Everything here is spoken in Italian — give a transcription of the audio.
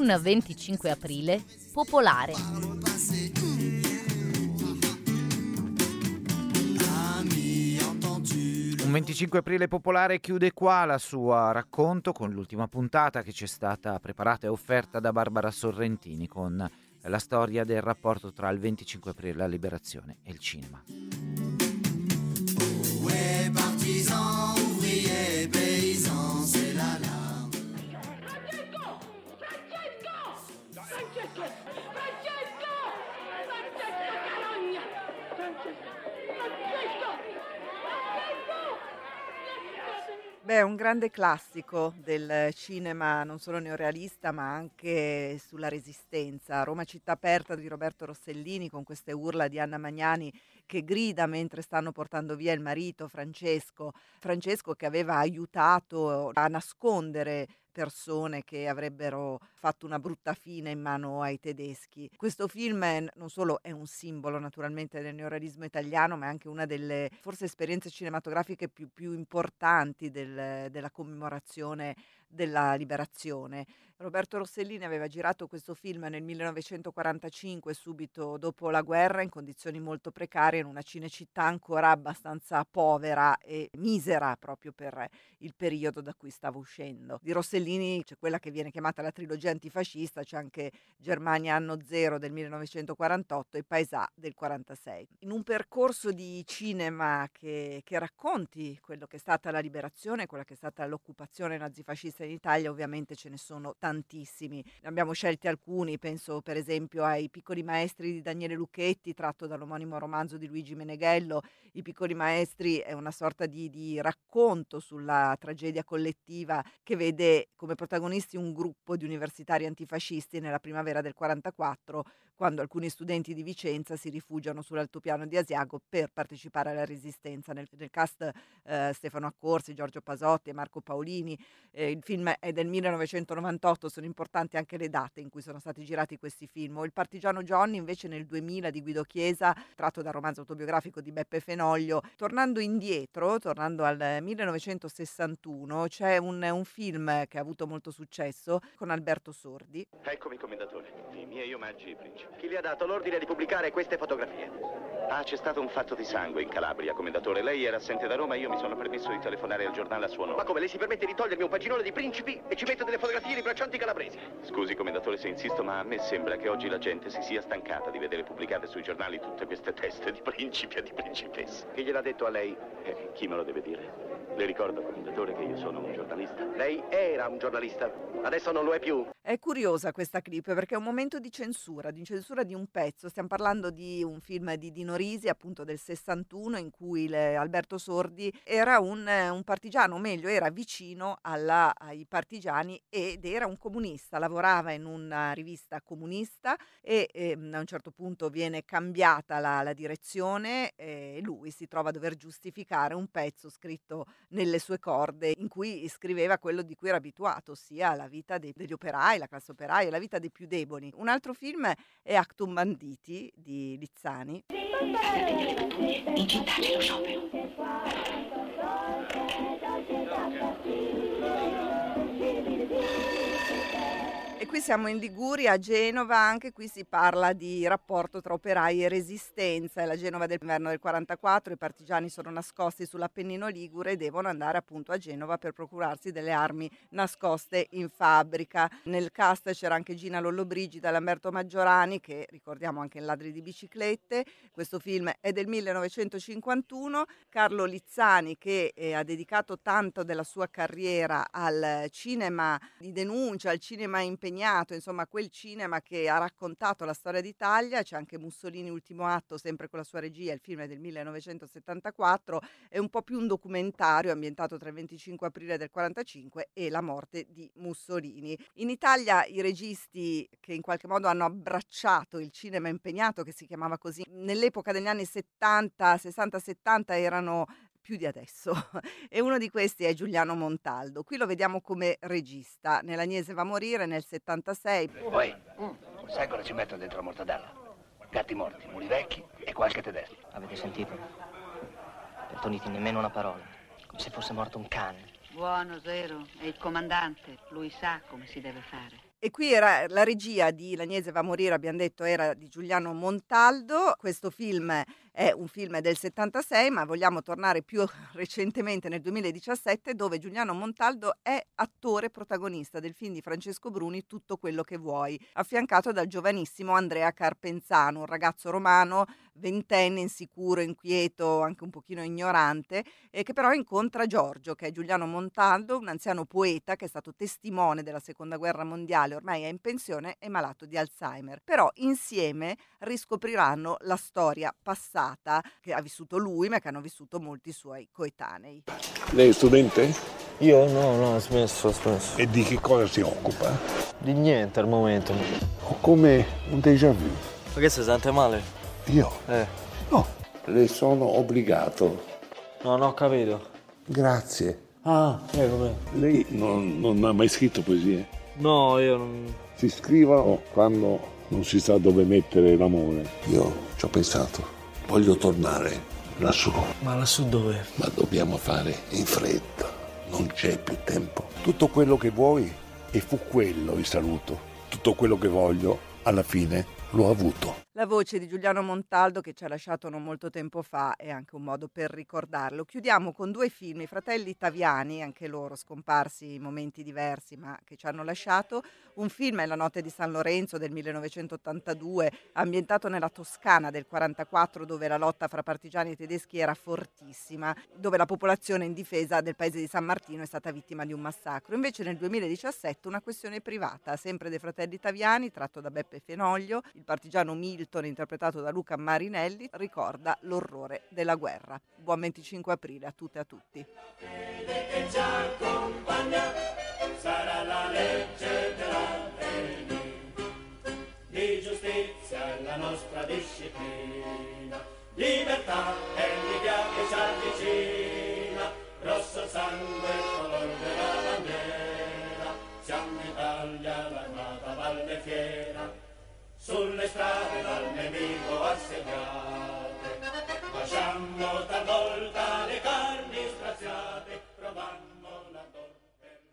un 25 aprile popolare. Un 25 aprile popolare chiude qua la sua racconto con l'ultima puntata che ci è stata preparata e offerta da Barbara Sorrentini con la storia del rapporto tra il 25 aprile, la liberazione e il cinema. Beh, un grande classico del cinema non solo neorealista ma anche sulla resistenza. Roma città aperta di Roberto Rossellini con queste urla di Anna Magnani che grida mentre stanno portando via il marito Francesco che aveva aiutato a nascondere persone che avrebbero fatto una brutta fine in mano ai tedeschi. Questo film non solo è un simbolo naturalmente del neorealismo italiano, ma è anche una delle forse esperienze cinematografiche più importanti della commemorazione della liberazione. Roberto Rossellini aveva girato questo film nel 1945, subito dopo la guerra, in condizioni molto precarie, in una Cinecittà ancora abbastanza povera e misera proprio per il periodo da cui stava uscendo. Di Rossellini c'è quella che viene chiamata la trilogia antifascista, c'è anche Germania anno zero del 1948 e Paesà del 46. In un percorso di cinema che racconti quello che è stata la liberazione, quella che è stata l'occupazione nazifascista in Italia, ovviamente ce ne sono tantissimi. Ne abbiamo scelti alcuni, penso per esempio ai Piccoli Maestri di Daniele Lucchetti, tratto dall'omonimo romanzo di Luigi Meneghello. I Piccoli Maestri è una sorta di racconto sulla tragedia collettiva che vede come protagonisti un gruppo di universitari antifascisti nella primavera del 44, quando alcuni studenti di Vicenza si rifugiano sull'altopiano di Asiago per partecipare alla resistenza. Nel cast Stefano Accorsi, Giorgio Pasotti e Marco Paolini. Il film è del 1998, sono importanti anche le date in cui sono stati girati questi film. O Il partigiano Johnny invece nel 2000 di Guido Chiesa, tratto dal romanzo autobiografico di Beppe Fenoglio. Tornando indietro, tornando al 1961, c'è un film che ha avuto molto successo con Alberto Sordi. Eccomi, commendatore. I miei omaggi ai principi. Chi le ha dato l'ordine di pubblicare queste fotografie? Ah, c'è stato un fatto di sangue in Calabria, commendatore. Lei era assente da Roma e io mi sono permesso di telefonare al giornale a suo nome. Ma come, lei si permette di togliermi un paginone di principi e ci mette delle fotografie di braccianti calabresi? Scusi, commendatore, se insisto, ma a me sembra che oggi la gente si sia stancata di vedere pubblicate sui giornali tutte queste teste di principi e di principesse. Chi gliel'ha detto a lei? Chi me lo deve dire? Le ricordo, commendatore, che io sono un giornalista. Lei era un giornalista, adesso non lo è più. È curiosa questa clip perché è un momento di censura di un pezzo. Stiamo parlando di un film di Dino Risi, appunto del 61, in cui Alberto Sordi era un partigiano, o meglio era vicino ai partigiani ed era un comunista, lavorava in una rivista comunista e a un certo punto viene cambiata la direzione e lui si trova a dover giustificare un pezzo scritto nelle sue corde in cui scriveva quello di cui era abituato, ossia la vita degli operai, la classe operaia, la vita dei più deboli. Un altro film è Actum Banditi di Lizzani. In città c'è lo sciopero. E qui siamo in Liguria, a Genova, anche qui si parla di rapporto tra operai e resistenza. È la Genova dell'inverno del 44, i partigiani sono nascosti sull'Appennino Ligure e devono andare appunto a Genova per procurarsi delle armi nascoste in fabbrica. Nel cast c'era anche Gina Lollobrigida, Lamberto Maggiorani, che ricordiamo anche in Ladri di biciclette. Questo film è del 1951. Carlo Lizzani, che ha dedicato tanto della sua carriera al cinema di denuncia, al cinema impegnato, insomma quel cinema che ha raccontato la storia d'Italia. C'è anche Mussolini Ultimo atto, sempre con la sua regia, il film è del 1974, è un po' più un documentario ambientato tra il 25 aprile del 45 e la morte di Mussolini. In Italia i registi che in qualche modo hanno abbracciato il cinema impegnato, che si chiamava così, nell'epoca degli anni 70, 60-70 erano più di adesso e uno di questi è Giuliano Montaldo. Qui lo vediamo come regista. Nell'Agnese va a morire nel 76. Poi, sai cosa ci mettono dentro la mortadella? Gatti morti, muli vecchi e qualche tedesco. Avete sentito? Per Toniti nemmeno una parola, come se fosse morto un cane. Buono, Zero, è il comandante, lui sa come si deve fare. E qui era la regia di L'Agnese va a morire, abbiamo detto, era di Giuliano Montaldo. Questo film è un film del 76, ma vogliamo tornare più recentemente nel 2017, dove Giuliano Montaldo è attore protagonista del film di Francesco Bruni Tutto quello che vuoi, affiancato dal giovanissimo Andrea Carpenzano, un ragazzo romano, ventenne, insicuro, inquieto, anche un pochino ignorante, che però incontra Giorgio, che è Giuliano Montaldo, un anziano poeta che è stato testimone della Seconda Guerra Mondiale, ormai è in pensione e malato di Alzheimer. Però insieme riscopriranno la storia passata che ha vissuto lui, ma che hanno vissuto molti suoi coetanei. Lei è studente? Io no, ho smesso. E di che cosa si occupa? Di niente al momento. Ho come un déjà vu. Ma che si sente male? Io? No, le sono obbligato. No, non ho capito. Grazie. Ah, prego. Lei non ha mai scritto poesie? No, io non... Si scrivono quando non si sa dove mettere l'amore. Io ci ho pensato, voglio tornare lassù. Ma lassù dove? Ma dobbiamo fare in fretta, non c'è più tempo. Tutto quello che vuoi, e fu quello il saluto. Tutto quello che voglio, alla fine, l'ho avuto. La voce di Giuliano Montaldo, che ci ha lasciato non molto tempo fa, è anche un modo per ricordarlo. Chiudiamo con 2 film, i fratelli Taviani, anche loro scomparsi in momenti diversi ma che ci hanno lasciato. Un film è La notte di San Lorenzo del 1982, ambientato nella Toscana del 1944, dove la lotta fra partigiani e tedeschi era fortissima, dove la popolazione in difesa del paese di San Martino è stata vittima di un massacro. Invece nel 2017 una questione privata, sempre dei fratelli Taviani, tratto da Beppe Fenoglio, il partigiano Milton, interpretato da Luca Marinelli, ricorda l'orrore della guerra. Buon 25 aprile a tutte e a tutti. Che ci accompagna sarà la legge dell'avvenire, di giustizia è la nostra disciplina, libertà è l'idea che ci avvicina, rosso sangue